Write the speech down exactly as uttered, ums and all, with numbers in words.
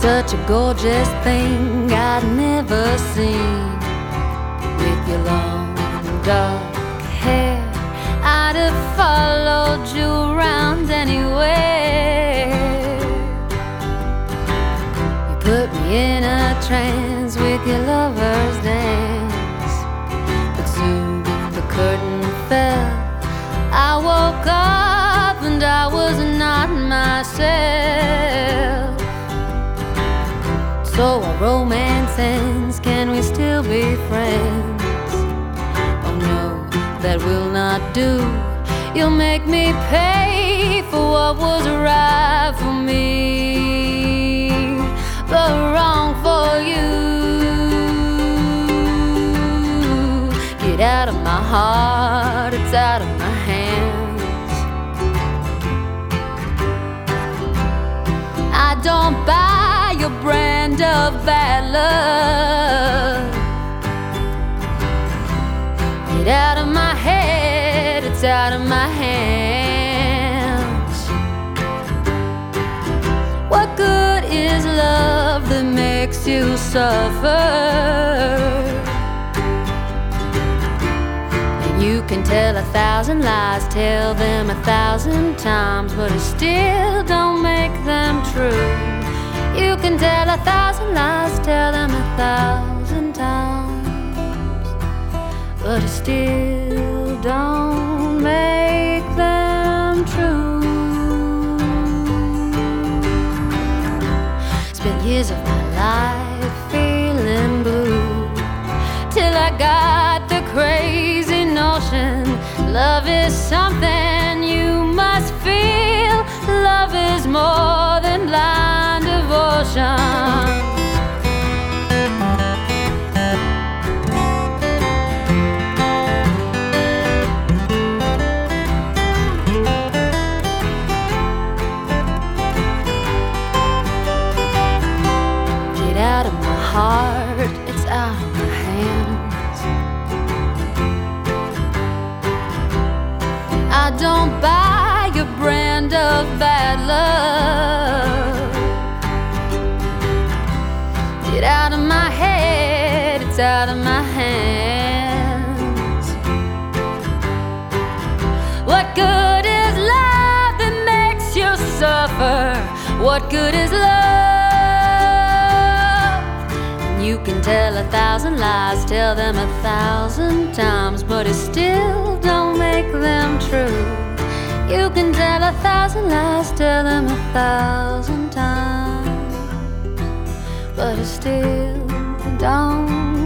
such a gorgeous thing I'd never seen. With your long dark hair, I'd have followed you around anywhere. You put me in a trance with your lover's dance, but soon the curtain fell. I woke up and I was not myself. So our romance ends, can we still be friends? Oh no, that will not do. You'll make me pay for what was right for me, but wrong for you. Get out of my heart, it's out of my hands. I don't buy your brand of bad love. Get out of my head, it's out of my hands. What good is love that makes you suffer? And you can tell a thousand lies, tell them a thousand times, but it still don't make them true. You can tell a thousand lies, tell them a thousand times, but it still don't make them true. Spent years of my life feeling blue, till I got the crazy notion love is something you must feel. Love is more than blind devotion. Get out of my heart, it's out of my hands. I don't buy your brand of bad love. Get out of my head, it's out of my hands. What good is love that makes you suffer? What good is love? You can tell a thousand lies, tell them a thousand times, but it still don't make them true. You can tell a thousand lies, tell them a thousand times, but it still don't